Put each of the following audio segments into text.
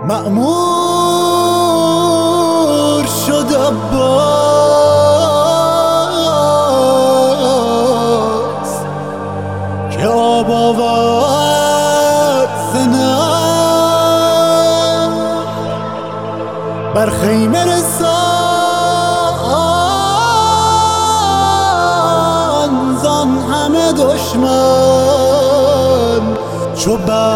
مأمور شد عباس که آب آورد زنم بر خیمه رسان زان همه دشمن چو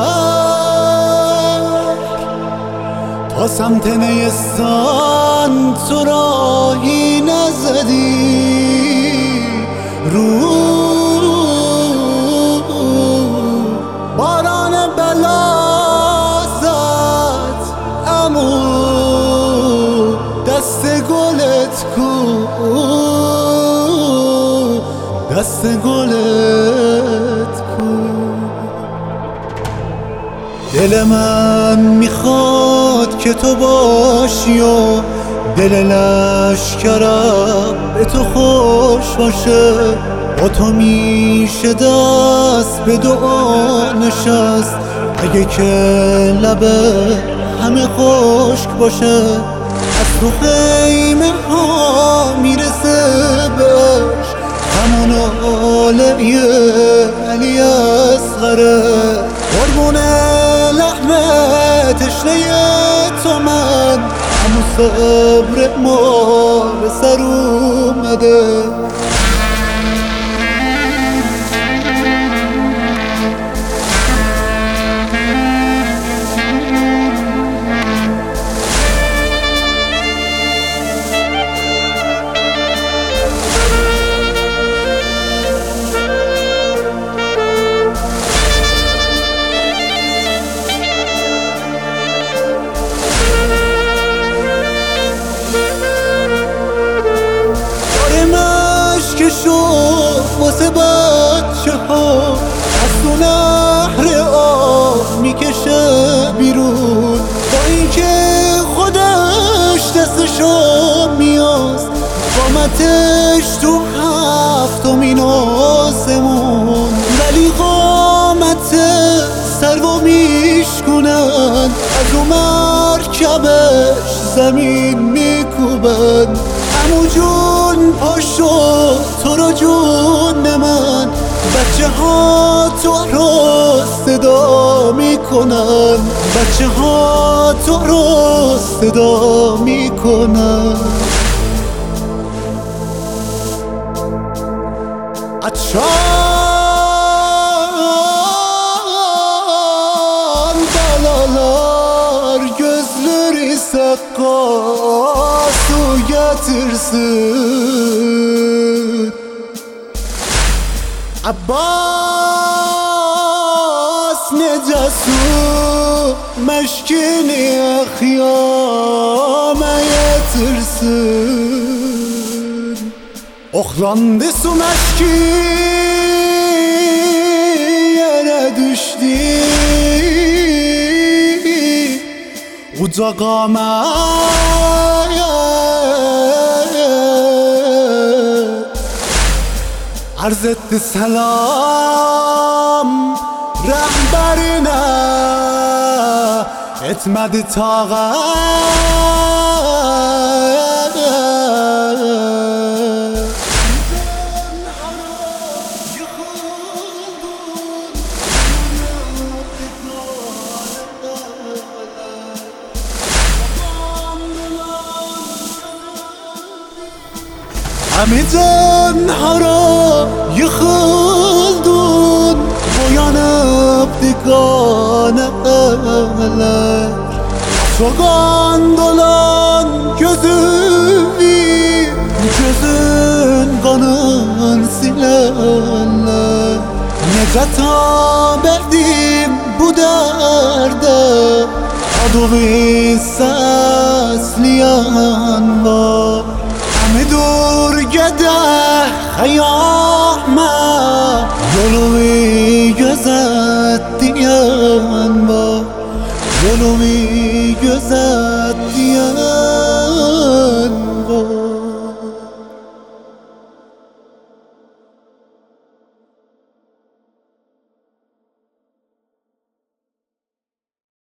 تا سمت نیستان تو راهی نزدی رو باران بلا زد امو دست گلت کو دست گلت کو دل من میخواد که تو باشی و دل لشکرم به تو خوش باشه با تو میشه دست به دعا نشست اگه که لبه همه خشک باشه از تو خیمه ها میرسه بهش همون عالم علی اصغره قربون لحم تشنه تو من همون صبر ما به سر اومده واسه بچه ها از تو نهر آب میکشه بیرون با اینکه خودش دستشو میاست قامتش تو هفتمین آسمون ولی قامت سرو میشکنن از اون مرکبش زمین میکوبن عمو جون پاشو تو رو جون من بچه ها تو رو صدا میکنن بچه ها تو رو صدا میکنن Açan dalalar gözleri sakka su getirsin Abbas necesu meşkini ehyame getirsin Oxlandı su meşki yere düştü Uca qamet arz etti selam rehberine etmedi tağat همه جنها را yıkıldın uyanıp diganeler Soğan dolan gözün kanın silerler Nece taberdim bu derde adovi sesleyen var Hamidor gede xeyame yolu